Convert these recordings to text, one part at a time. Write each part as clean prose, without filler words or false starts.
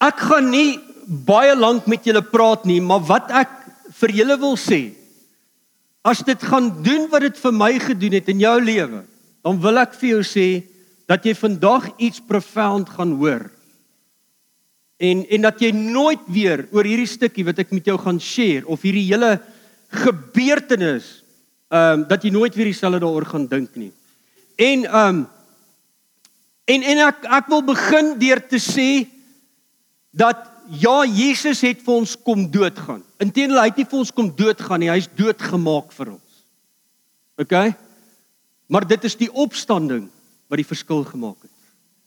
Ek gaan nie baie lank met julle praat nie, maar wat ek vir julle wil sê, as dit gaan doen wat dit vir my gedoen het in jou lewe, dan wil ek vir jou sê, dat jy vandag iets profound gaan hoor. En dat jy nooit weer oor hierdie stukkie wat ek met jou gaan share, of hierdie hele gebeurtenis, dat jy nooit weer dieselfde daaroor gaan dink nie. En ek wil begin deur te sê, dat ja, Jesus het vir ons kom doodgaan. Inteendeel, hy het nie vir ons kom doodgaan nie, hy is doodgemaak vir ons. Okay? Maar dit is die opstanding wat die verskil gemaak het.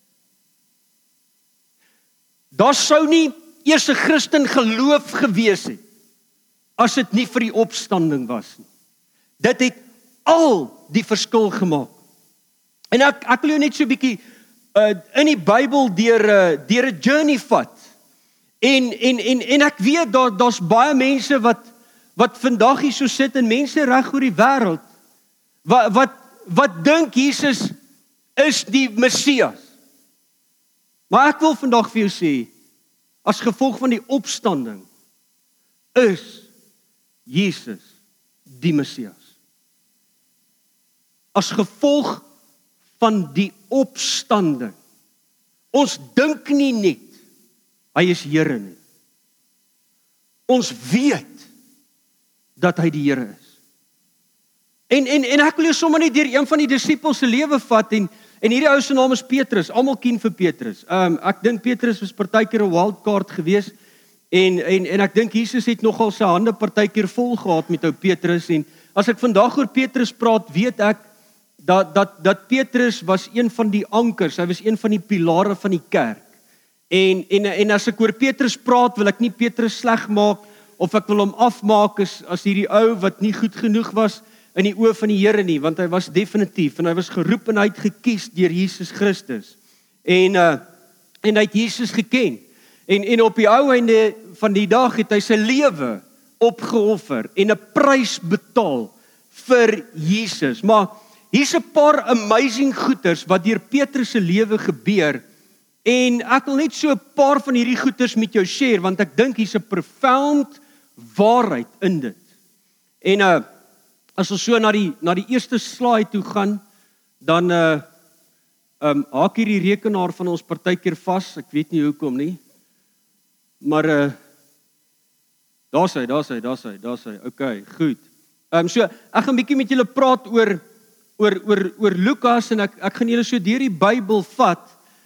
Daar sou nie eers 'n Christen geloof gewees het, as dit nie vir die opstanding was nie. Dit het al die verskil gemaak. En ek wil jou net so 'n bietjie in die Bybel deur 'n journey vat. En ek weet daar's baie mense wat vandag hier so sit, en mense reg oor die wêreld wat dink Jesus is die Messias. Maar ek wil vandag vir jou sê, as gevolg van die opstanding is Jesus die Messias. As gevolg van die opstanding. Ons dink nie net hy is Here nie. Ons weet dat hy die Here is. En ek wil jou sommer net deur een van die disippels se lewe vat, en hierdie ou se naam is Petrus. Almal ken vir Petrus. Ek dink Petrus was partykeer 'n wildcard geweest, en ek dink Jesus het nogal sy hande partykeer vol gehad met ou Petrus, en as ek vandag oor Petrus praat, weet ek dat Petrus was een van die ankers, hy was een van die pilare van die kerk. En as ek oor Petrus praat, wil ek nie Petrus sleg maak, of ek wil hom afmaak as hierdie ou wat nie goed genoeg was in die oë van die Here nie, want hy was definitief, en hy was geroep en hy het gekies deur Jesus Christus. En hy het Jesus geken. En op die ou einde van die dag het hy sy lewe opgeoffer en 'n prys betaal vir Jesus. Maar hier's 'n paar amazing goeters wat deur Petrus se lewe gebeur, en ek wil net so 'n paar van hierdie goeters met jou share, want ek dink hier's 'n profound waarheid in dit. En as ons so na die eerste slide toe gaan, dan haak hierdie rekenaar van ons partykeer vas, ek weet nie hoekom nie, maar daar's hy, okay, goed. So, ek gaan 'n bietjie met julle praat oor Lukas, en ek gaan julle so deur die Bybel vat,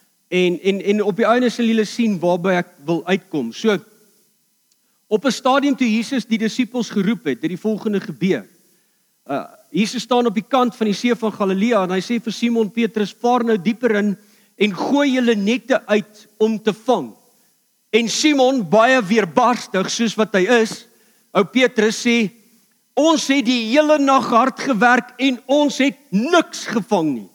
en op die einde sal julle sien waarby ek wil uitkom. So, op 'n stadium toe Jesus die disippels geroep het die volgende gebeur. Jesus staan op die kant van die see van Galilea, en hy sê vir Simon Petrus, vaar nou dieper in, en gooi julle nette uit om te vang. En Simon, baie weerbarstig soos wat hy is, ou Petrus sê, ons het die hele nag hard gewerk, en ons het niks gevang nie.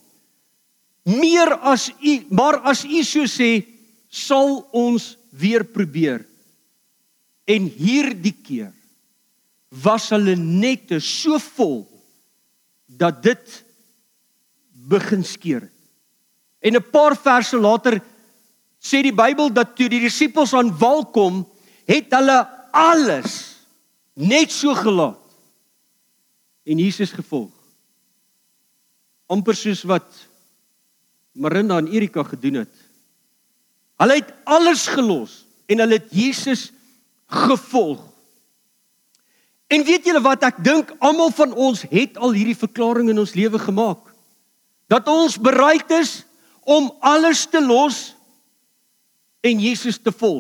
Maar as u so sê, sal ons weer probeer. En hierdie keer was hulle nette so vol, dat dit begin skeer het. En 'n paar verse later sê die Bybel dat toe die disippels aan wal kom, het hulle alles net so gelaat en Jesus gevolg. Amper soos wat Marinda en Erika gedoen het. Hulle het alles gelos en hulle het Jesus gevolg. En weet julle wat, ek dink almal van ons het al hierdie verklaring in ons lewe gemaak. Dat ons bereid is om alles te los en Jesus te volg.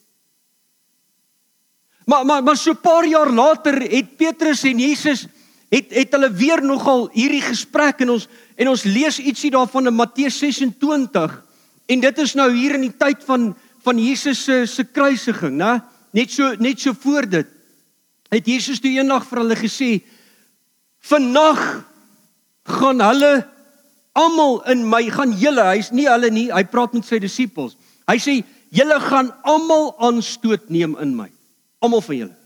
Maar so 'n paar jaar later het Petrus en Jesus het hulle weer nogal hierdie gesprek, en ons lees ietsie daarvan in Matteus 26, en dit is nou hier in die tyd van Jesus se kruisiging, né? Net so voor dit het Jesus toe eendag vir hulle gesê, vannag gaan hulle almal in my, gaan julle, hy's nie hulle nie, hy praat met sy disippels. Hy sê, julle gaan almal aanstoot neem in my. Almal van julle.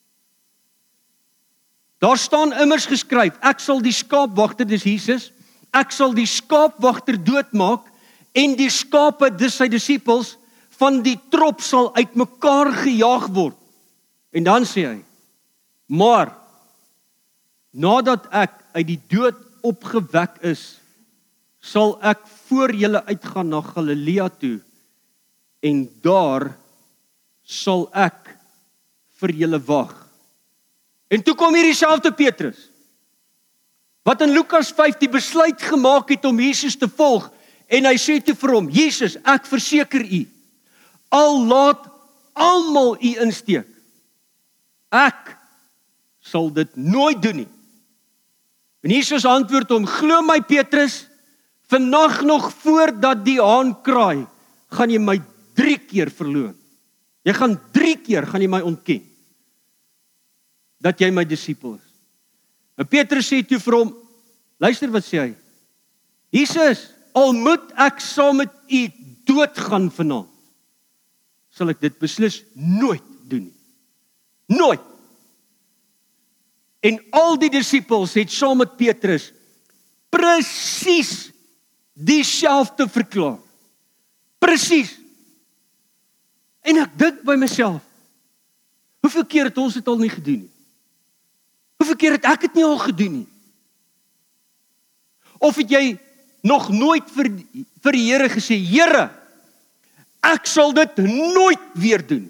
Daar staan immers geskryf, ek sal die skaapwagter, dis Jesus, ek sal die skaapwagter doodmaak, en die skape, dis sy disippels, van die trop sal uitmekaar gejaag word. En dan sê hy, maar nadat ek uit die dood opgewek is, sal ek voor julle uitgaan na Galilea toe, en daar sal ek vir julle wag. En toe kom hier dieselfde Petrus, wat in Lukas 5 die besluit gemaak het om Jesus te volg, en hy sê toe vir hom, Jesus, ek verseker u, al laat almal u insteek, ek sal dit nooit doen nie. En Jesus antwoord hom, glo my Petrus, vannag nog voordat die haan kraai, gaan jy my 3 keer verloon. Jy gaan 3 keer gaan jy my ontken, dat jy my disipel is. En Petrus sê toe vir hom, luister wat sê hy, Jesus, al moet ek saam met u doodgaan vanaand, sal ek dit beslis nooit doen nie. Nooit. En al die disipels het saam met Petrus presies dieselfde verklaar. Presies. En ek dink by myself, hoeveel keer het ons dit al nie gedoen nie? Hoeveel keer het ek dit nie al gedoen nie? Of het jy nog nooit vir die Here gesê, Here, ek sal dit nooit weer doen?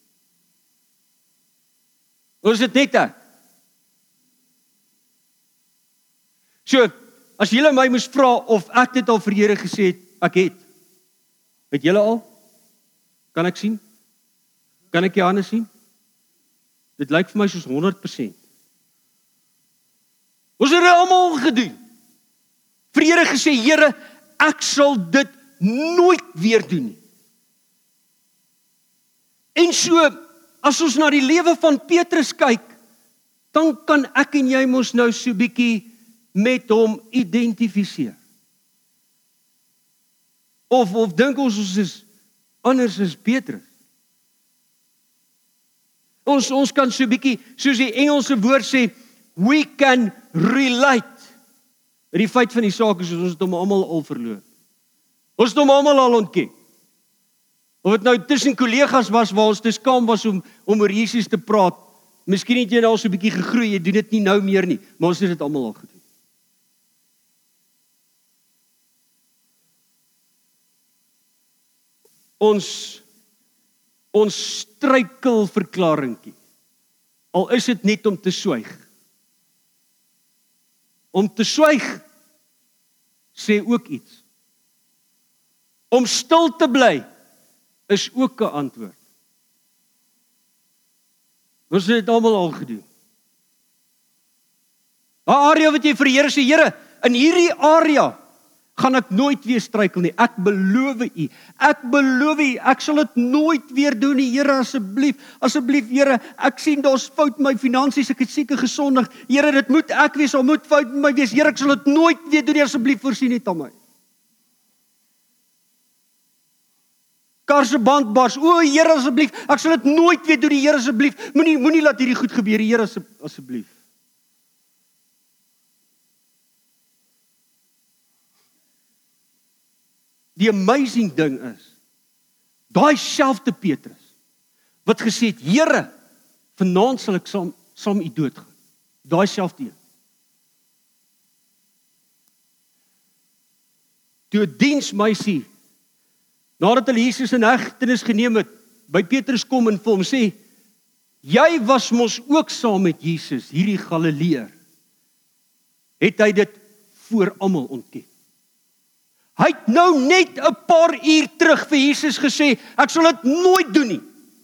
Of is dit net ek? So, as julle my moes vra of ek dit al vir die Here gesê het, ek het. Het julle al? Kan ek sien? Kan ek die hande sien? Dit lyk vir my soos 100%. Ons het dit almal gedoen. Vir die Here gesê, Here, ek sal dit nooit weer doen nie. En so, as ons na die lewe van Petrus kyk, dan kan ek en jy mos nou so bietjie met hom identifiseer. Of dink ons is anders as Petrus. Ons kan so bietjie, soos die Engelse woord sê, we can relate. Die feit van die saak is, ons het hom almal al verloor. Ons het hom almal al ontken. Of dit nou tussen kollegas was, waar ons te skaam was om oor Jesus te praat, miskien het jy nou al so bietjie gegroei, jy doen dit nie nou meer nie, maar ons het dit almal al gedoen. Ons struikelverklaringkie, al is dit net om te swyg. Om te swyg, sê ook iets. Om stil te bly, is ook 'n antwoord. Ons het dit almal al gedoen. Daai area wat jy vir die Here sê, Here, in hierdie area gaan ek nooit weer struikel nie. Ek beloof u. Ek sal dit nooit weer doen nie. Here, asseblief, Here, ek sien daar's fout met my finansies, ek het seker gesondig. Here, dit moet ek wees, al moet fout met my wees. Here, ek sal dit nooit weer doen nie, asseblief voorsien net aan my. Kar se band bars. O, Here, asseblief, ek sal dit nooit weer doen nie. Here, asseblief, moenie laat hierdie goed gebeur, Here, asseblief. Die amazing ding is, daai selfde Petrus, wat gesê het, Here, vanaand sal ek saam u doodgaan. Daai selfde een. Toe 'n diensmeisie, nadat hulle Jesus in hegtenis geneem het, by Petrus kom en vir hom sê, jy was mos ook saam met Jesus, hierdie Galileër. Het hy dit voor almal ontken. Hy het nou net 'n paar uur terug vir Jesus gesê, ek sal dit nooit doen nie.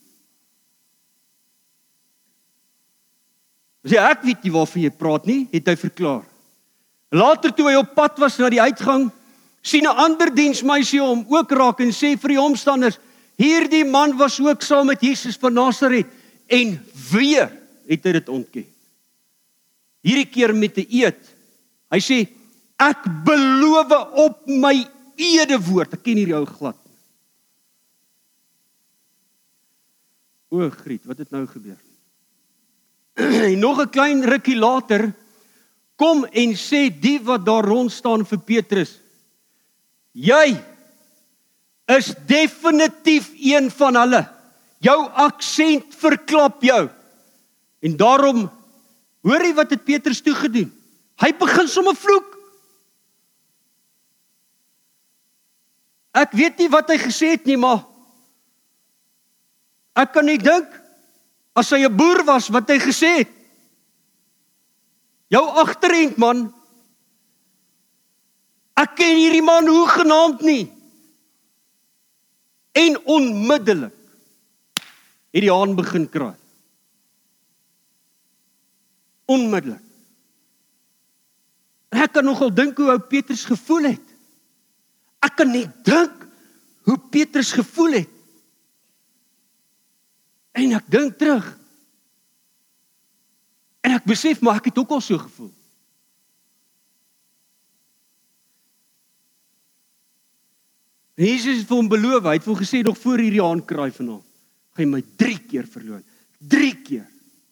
Sê, ek weet nie waarvan jy praat nie, het hy verklaar. Later toe hy op pad was na die uitgang, sien 'n ander diensmeisie hom ook raak en sê vir die omstanders, hierdie man was ook saam met Jesus van Nasaret, en weer het hy dit ontken. Hierdie keer met 'n eed. Hy sê, ek beloof op my edewoord. Ek ken hierdie ou glad. O, Griet, wat het nou gebeur? En nog 'n klein rukkie later, kom en sê die wat daar rond staan vir Petrus, jy is definitief een van hulle. Jou aksent verklap jou. En daarom, hoor jy wat het Petrus toegedoen? Hy begin sommer vloek. Ek weet nie wat hy gesê het nie, maar ek kan nie dink, as hy 'n boer was, wat hy gesê het. Jou agterend man, ek ken hierdie man hoegenaamd nie. En onmiddellik het die haan begin kraai. Onmiddellik. En ek kan nogal dink hoe ou Petrus gevoel het. Ek kan net dink hoe Petrus gevoel het. En ek dink terug. En ek besef, maar ek het ook al so gevoel. En Jesus het vir hom beloof, hy het vir hom gesê, nog voor hierdie haan kraai vanaand, gaan jy my 3 keer verloon. 3 keer.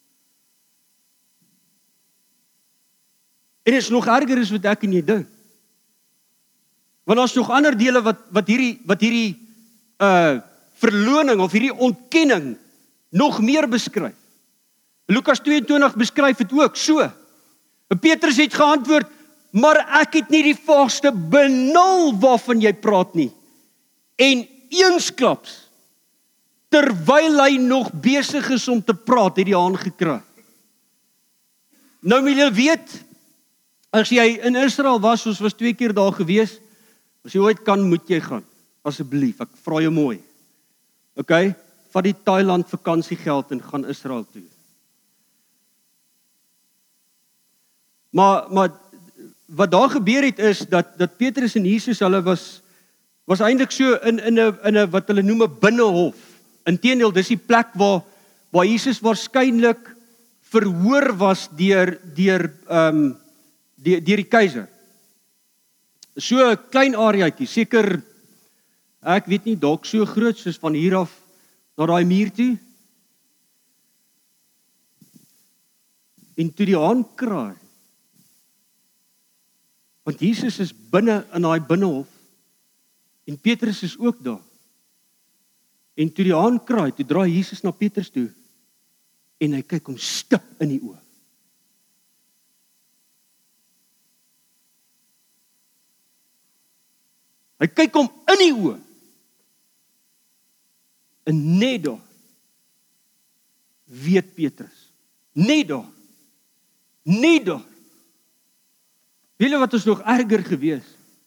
En dit is nog erger as wat ek en jy dink. Want daar's nog ander dele wat hierdie verloning of hierdie ontkenning nog meer beskryf. Lukas 22 beskryf dit ook so. Petrus het geantwoord, maar ek het nie die vaagste benul waarvan jy praat nie. En eensklaps, terwyl hy nog besig is om te praat, het die haan gekraai. Nou moet jy weet, as jy in Israel was, ons was 2 keer daar gewees, as jy ooit kan, moet jy gaan, asseblief, ek vra jou mooi. Okay, vat die Thailand vakansiegeld en gaan Israel toe. Maar wat daar gebeur het is, dat Petrus en Jesus, hulle was eintlik so in 'n wat hulle noem 'n binnehof. Inteendeel, dis die plek waar Jesus waarskynlik verhoor was deur die keiser. So 'n klein areaatjie, seker, ek weet nie, dalk so groot soos van hier af na daai muur toe. En toe die haan kraai, want Jesus is binne in daai binnehof, en Petrus is ook daar. En toe die haan kraai, toe draai Jesus na Petrus toe, en hy kyk hom stip in die oë. Hy kyk hom in die oë. En net daar weet Petrus. Net daar. Weet julle wat ons nog erger gewees?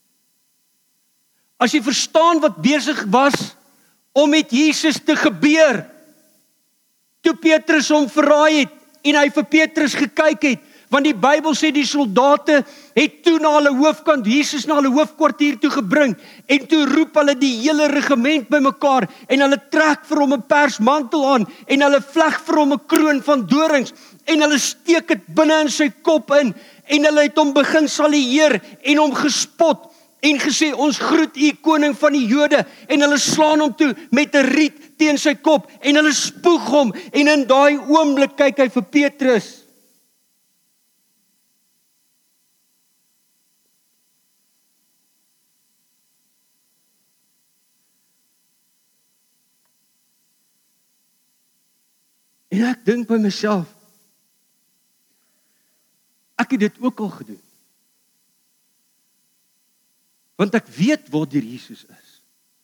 As jy verstaan wat besig was om met Jesus te gebeur, toe Petrus hom verraai het en hy vir Petrus gekyk het, want die Bybel sê die soldate het toe na hulle hoofkant, Jesus na hulle hoofkwartier toe gebring, en toe roep hulle die hele regiment bymekaar, en hulle trek vir hom 'n persmantel aan, en hulle vleg vir hom 'n kroon van dorings, en hulle steek dit binne in sy kop in, en hulle het hom begin salieer, en hom gespot, en gesê, ons groet u koning van die Jode, en hulle slaan hom toe met 'n riet teen sy kop, en hulle spoeg hom, en in daai oomblik kyk hy vir Petrus. En ek dink by myself, ek het dit ook al gedoen. Want ek weet waar Jesus is.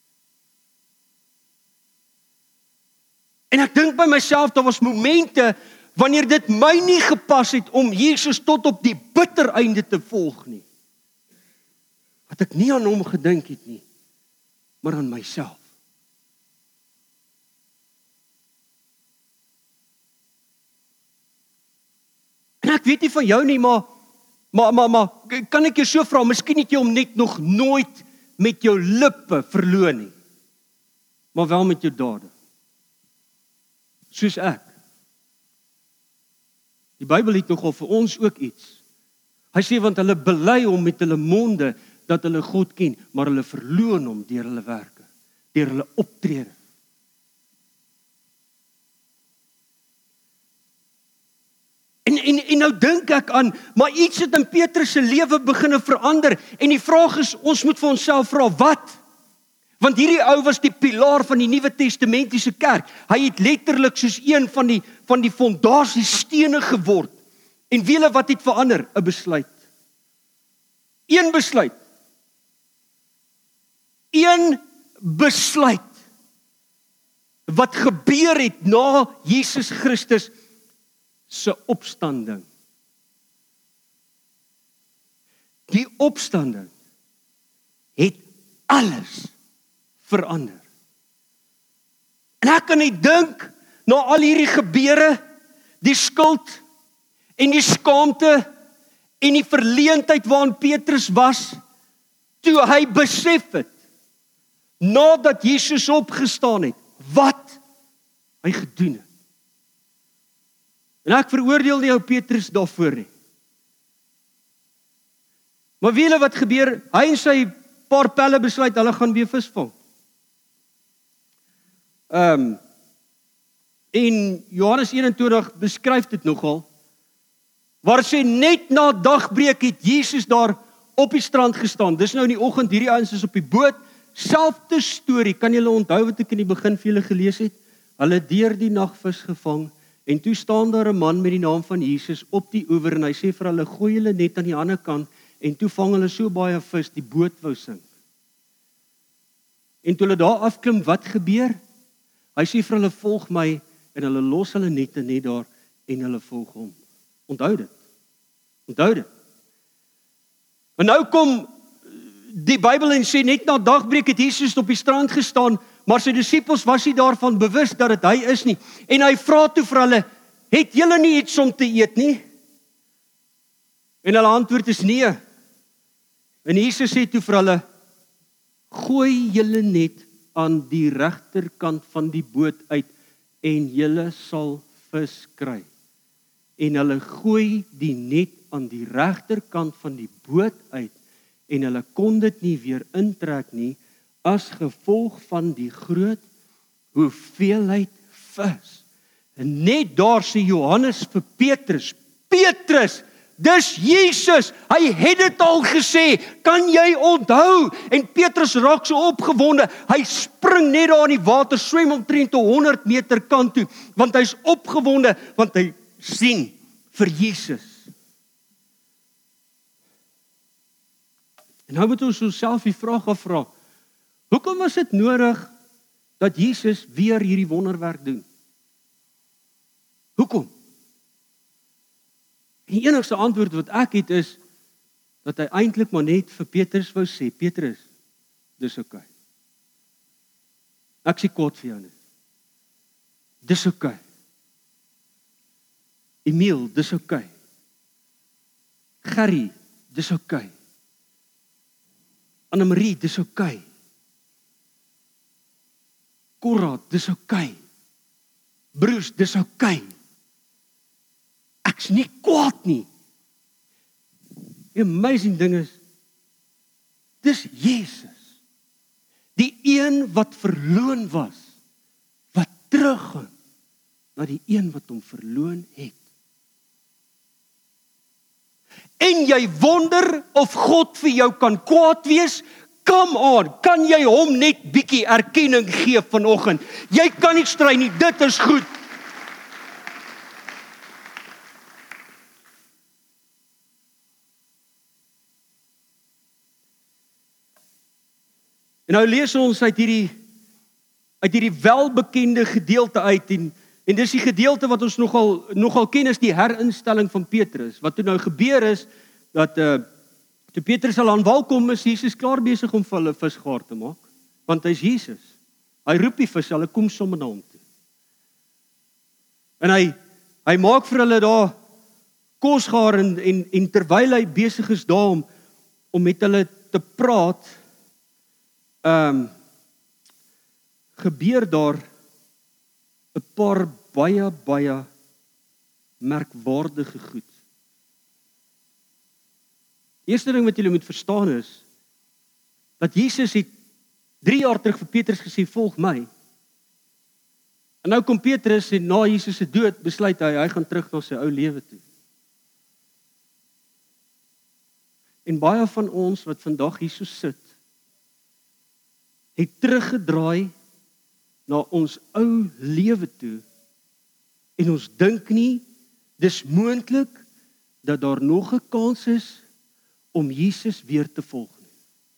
En ek dink by myself, daar was momente, wanneer dit my nie gepas het, om Jesus tot op die bitter einde te volg nie. Wat ek nie aan hom gedink het nie, maar aan myself. En ek weet nie van jou nie, maar kan ek jou so vra, miskien het jy hom net nog nooit met jou lippe verloon nie, maar wel met jou dade. Soos ek. Die Bybel het nogal vir ons ook iets. Hy sê, want hulle bely hom met hulle monde, dat hulle God ken, maar hulle verloon hom deur hulle werke, deur hulle optrede. En nou dink ek aan, maar iets het in Petrus se lewe begin verander, en die vraag is, ons moet vir onsself vra, wat? Want hierdie ou was die pilaar van die Nuwe Testamentiese kerk. Hy het letterlik soos een van die fondasiestene geword. En weet julle wat het verander? 'n besluit. Een besluit. Een besluit wat gebeur het na Jesus Christus se opstanding. Die opstanding het alles verander. En ek kan net dink, na al hierdie gebeure, die skuld en die skaamte en die verleentheid waarin Petrus was, toe hy besef het, nadat Jesus opgestaan het, wat hy gedoen het. En ek veroordeel nie ou Petrus daarvoor nie. Maar weet julle wat gebeur? Hy en sy paar pelle besluit, hulle gaan weer vis vang. En Johannes 21 beskryf dit nogal, waar sê net na dagbreek het Jesus daar op die strand gestaan. Dis nou in die oggend, hierdie ouens is op die boot, selfde storie, kan julle onthou wat ek in die begin vir julle gelees het? Hulle deur die nag vis gevang, en toe staan daar 'n man met die naam van Jesus op die oewer, en hy sê vir hulle, gooi julle net aan die ander kant, en toe vang hulle so baie vis, die boot wou sink. En toe hulle daar afklim, wat gebeur? Hy sê vir hulle, volg my, en hulle los hulle nette net daar, en hulle volg hom. Onthou dit. Onthou dit. En nou kom die Bybel en sê, net na dagbreek het Jesus op die strand gestaan, maar sy disippels was nie daarvan bewus dat dit hy is nie. En hy vra toe vir hulle, het julle nie iets om te eet nie? En hulle antwoord is nee. En Jesus sê toe vir hulle, gooi julle net aan die regterkant van die boot uit, en julle sal vis kry. En hulle gooi die net aan die regterkant van die boot uit, en hulle kon dit nie weer intrek nie, as gevolg van die groot hoeveelheid vis. En net daar sê Johannes vir Petrus, Petrus, dis Jesus, hy het dit al gesê, kan jy onthou? En Petrus raak so opgewonde, hy spring net daar in die water, swem omtrent 100 meter kant toe, want hy's opgewonde, want hy sien vir Jesus. En nou moet ons onsself die vraag afvra, hoekom was dit nodig dat Jesus weer hierdie wonderwerk doen? Hoekom? Die enigste antwoord wat ek het is, dat hy eintlik maar net vir Petrus wou sê, Petrus, dis oké. Ek sê kwaad vir jou nie. Dis oké. Emiel, dis oké. Gerry, dis oké. Annemarie, dis oké. Korra, dis oké. Bruce, dis oké. Ek's nie kwaad nie. Die amazing ding is, dis Jesus. Die een wat verloon was, wat teruggaan na die een wat hom verloon het. En jy wonder of God vir jou kan kwaad wees? Come on, kan jy hom net bietjie erkenning gee vanoggend? Jy kan nie stry nie, dit is goed. En nou lees ons uit hierdie welbekende gedeelte uit, en dis die gedeelte wat ons nogal ken is die herinstelling van Petrus. Wat toe nou gebeur is, dat toe Petrus al aan wal kom, is Jesus klaar besig om vir hulle visgaar te maak, want hy is Jesus. Hy roep die vis, hulle kom sommer na hom toe. En hy maak vir hulle daar kos gaar, en terwyl hy besig is daar om met hulle te praat, gebeur daar 'n paar baie merkwaardige goed. Eerste ding wat julle moet verstaan is, dat Jesus het 3 jaar terug vir Petrus gesê, volg my. En nou kom Petrus en na Jesus se dood besluit hy gaan terug na sy ou lewe toe. En baie van ons wat vandag hier so sit, het teruggedraai na ons ou lewe toe en ons dink nie dis moontlik dat daar nog 'n kans is om Jesus weer te volg nie.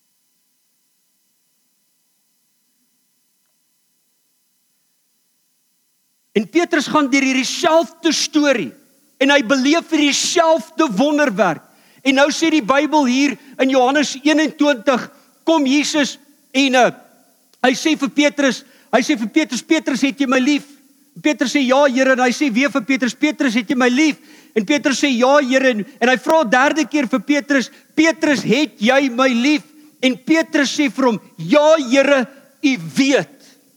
En Petrus gaan deur hierdie selfde storie en hy beleef hierdie selfde wonderwerk. En nou sê die Bybel hier in Johannes 21, kom Jesus en hy sê vir Petrus, Petrus, het jy my lief? Petrus sê ja, Here, en hy sê weer vir Petrus, het jy my lief? En Petrus sê ja, Here, en hy vra 'n derde keer vir Petrus, het jy my lief? En Petrus sê vir hom, ja, Here, U weet.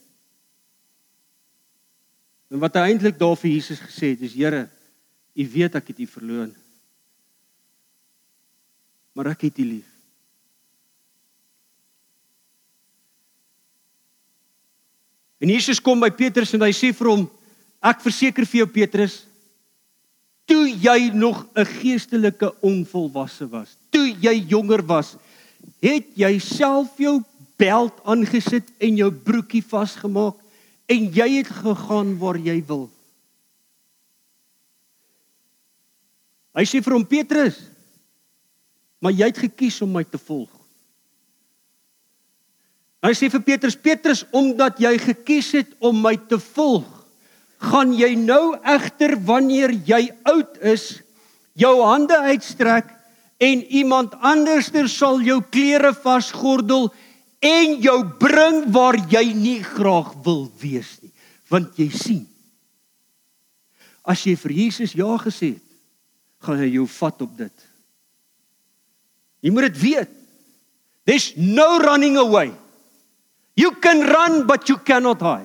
En wat hy eintlik daar vir Jesus gesê het, is, Here, U weet ek het U verloon. Maar ek het U lief. En Jesus kom by Petrus en hy sê vir hom, ek verseker vir jou Petrus, toe jy nog 'n geestelike onvolwasse was, toe jy jonger was, het jy self jou beld aangesit en jou broekie vasgemaak en jy het gegaan waar jy wil. Hy sê vir hom, Petrus, maar jy het gekies om my te volg. Hy sê vir Petrus, omdat jy gekies het om my te volg, gaan jy nou egter wanneer jy oud is, jou hande uitstrek en iemand anderster sal jou klere vasgordel en jou bring waar jy nie graag wil wees nie. Want jy sien, as jy vir Jesus ja gesê het, gaan hy jou vat op dit. Jy moet dit weet. There's no running away. You can run, but you cannot hide.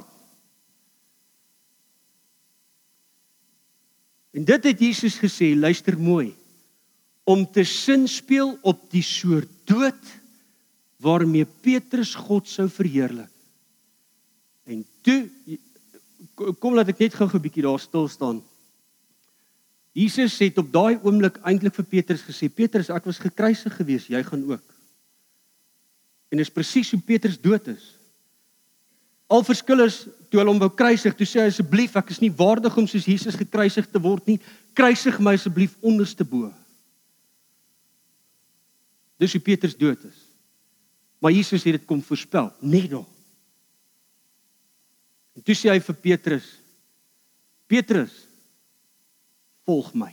En dit het Jesus gesê, luister mooi, om te sinspeel op die soort dood waarmee Petrus God sou verheerlik. En toe, kom laat ek net gou 'n bietjie daar stil staan. Jesus het op daai oomblik eintlik vir Petrus gesê, Petrus, ek was gekruisig gewees, jy gaan ook. En dis presies hoe Petrus dood is. Al verskil is, toe hulle hom wou kruisig, toe sê hy asseblief, ek is nie waardig om soos Jesus gekruisig te word nie, kruisig my asseblief onderste bo. Dis hoe Petrus dood is. Maar Jesus het dit kom voorspel, net daar. En toe sê hy vir Petrus, volg my.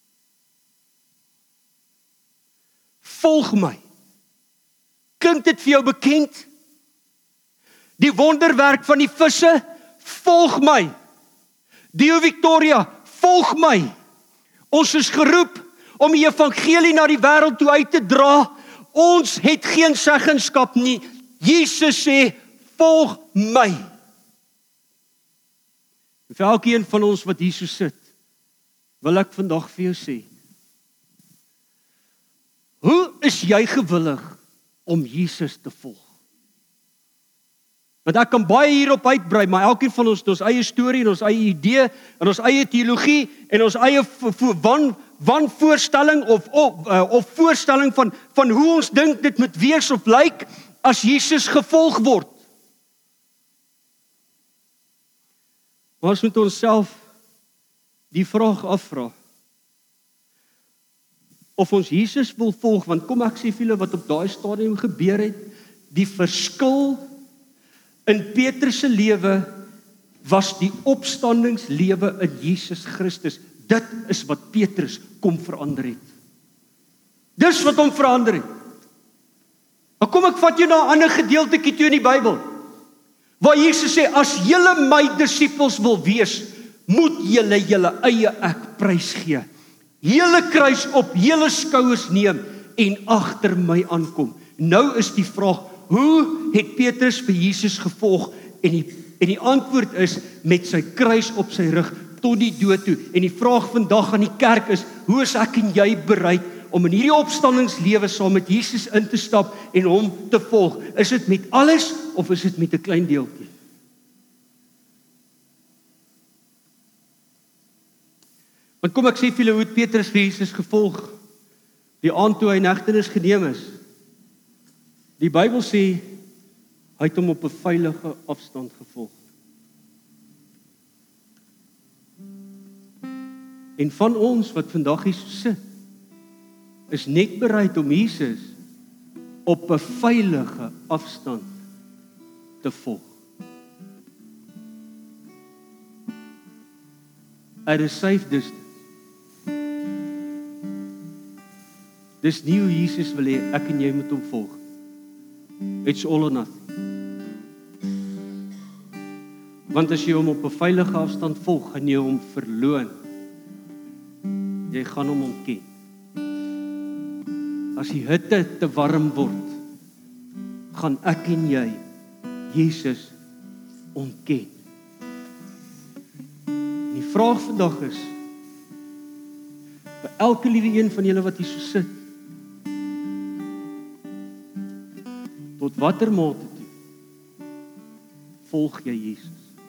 Volg my. Klink dit vir jou bekend? Die wonderwerk van die visse, volg my. Dio Victoria, volg my. Ons is geroep om die evangelie na die wêreld toe uit te dra. Ons het geen seggenskap nie. Jesus sê, volg my. En vir elkeen van ons wat hier so sit, wil ek vandag vir jou sê, hoe is jy gewillig om Jesus te volg? Want ek kan baie hierop uitbrei, maar elkeen van ons het ons eie storie en ons eie idee en ons eie teologie en ons eie wanvoorstelling of voorstelling van hoe ons dink dit moet wees of lyk as Jesus gevolg word. Maar ons moet onsself die vraag afvra, of ons Jesus wil volg, want kom ek sê vir julle wat op daai stadium gebeur het, die verskil in Petrus se lewe was die opstandingslewe in Jesus Christus. Dit is wat Petrus kom verander het. Dis wat hom verander het. Maar kom ek vat jou na 'n ander gedeeltetjie toe in die Bybel, waar Jesus sê, as julle my disippels wil wees, moet julle julle eie ek prys gee. Hele kruis op julle skouers neem en agter my aankom. Nou is die vraag, hoe het Petrus vir Jesus gevolg? En die antwoord is, met sy kruis op sy rug tot die dood toe. En die vraag vandag aan die kerk is, hoe is ek en jy bereid om in hierdie opstandingslewe saam met Jesus in te stap en hom te volg? Is dit met alles of is dit met 'n klein deeltjie? Want kom ek sê vir julle hoe het Petrus vir Jesus gevolg, die aand toe hy in hegtenis geneem is. Die Bybel sê, Hy het hom op 'n veilige afstand gevolg. En van ons wat vandag hier so sit, is net bereid om Jesus op 'n veilige afstand te volg. At a safe distance. Dis nie hoe Jesus wil hê ek en jy moet hom volg. It's all or nothing. Want as jy hom op 'n veilige afstand volg, gaan jy hom verloon. Jy gaan hom ontken. As die hitte te warm word, gaan ek en jy Jesus ontken. En die vraag vandag is, vir elke liewe een van julle wat hier so sit, tot watter mate toe volg jy Jesus?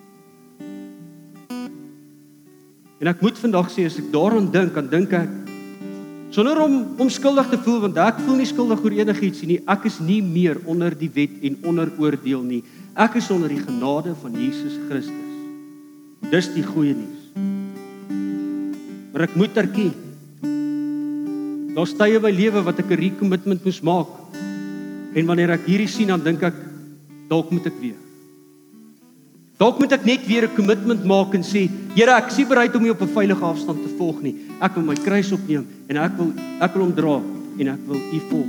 En ek moet vandag sê, as ek daaraan dink, dan dink ek, sonder om skuldig te voel, want ek voel nie skuldig oor enigiets nie, ek is nie meer onder die wet en onder oordeel nie, ek is onder die genade van Jesus Christus. Dis die goeie nuus. Maar ek moet erken, daar's tye in my lewe wat ek 'n recommitment moes maak, en wanneer ek hierdie sien, dan dink ek, dalk moet ek weer. Dalk moet ek net weer 'n commitment maak en sê, Here, ek is nie bereid om U op 'n veilige afstand te volg nie. Ek wil my kruis opneem en ek wil hom dra en ek wil U volg.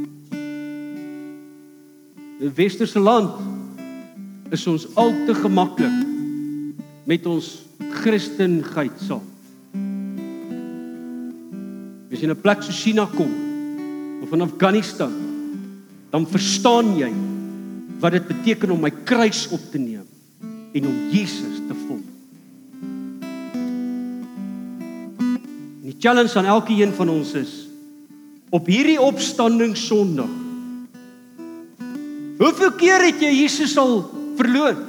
In die westerse land is ons al te gemaklik met ons Christenheid saam. As jy in 'n plek so China kom of in Afghanistan, dan verstaan jy wat dit beteken om my kruis op te neem en om Jesus te volg. En die challenge aan elke een van ons is, op hierdie opstanding Sondag, hoeveel keer het jy Jesus al verloon?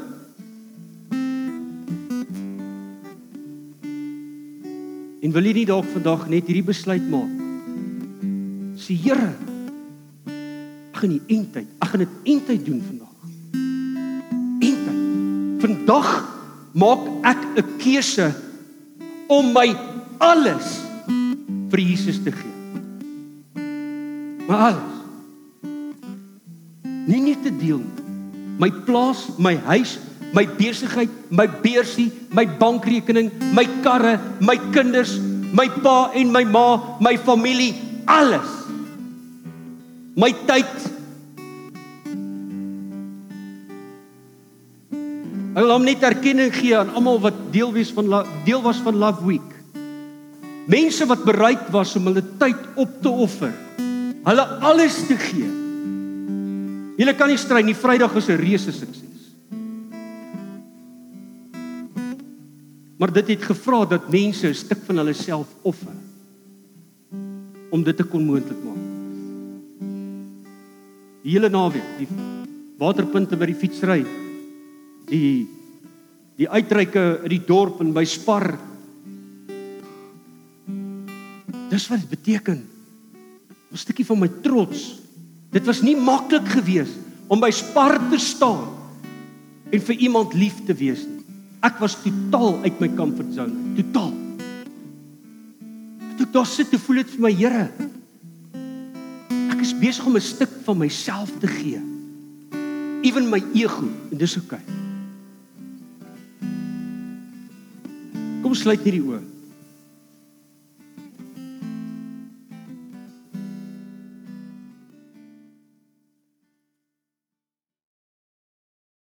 En wil jy nie dalk vandag net hierdie besluit maak? Sê, Here, ek gaan die eindtyd, ek gaan dit eindtyd doen vandag. Eindtyd. Vandag maak ek 'n keuse om my alles vir Jesus te gee. Maar alles. Nie net te deel nie. My plaas, my huis, my besigheid, my beursie, my bankrekening, my karre, my kinders, my pa en my ma, my familie, alles. My tyd. Ek wil hom net erkenning gee aan almal wat deel was van Love Week. Mense wat bereid was om hulle tyd op te offer, hulle alles te gee. Julle kan nie strei nie, Vrydag is 'n reuse sukses. Maar dit het gevra dat mense 'n stuk van hulle self offer om dit te kon moontlik maak. Die hele naweek, die waterpunte by die fietsry, die uitreike in die dorp en by Spar. Dis wat dit beteken. 'n Stukkie van my trots. Dit was nie maklik geweest om by Spar te staan en vir iemand lief te wees nie. Ek was totaal uit my comfort zone, totaal. Toe ek daar sit, toe voel dit vir my, Here, ek is besig om 'n stuk van myself te gee. Even my ego, en dis okay. Kom sluit hierdie oë.